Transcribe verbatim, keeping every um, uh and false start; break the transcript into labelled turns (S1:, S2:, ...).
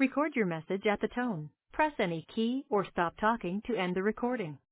S1: Record your message at the tone. Press any key or stop talking to end the recording.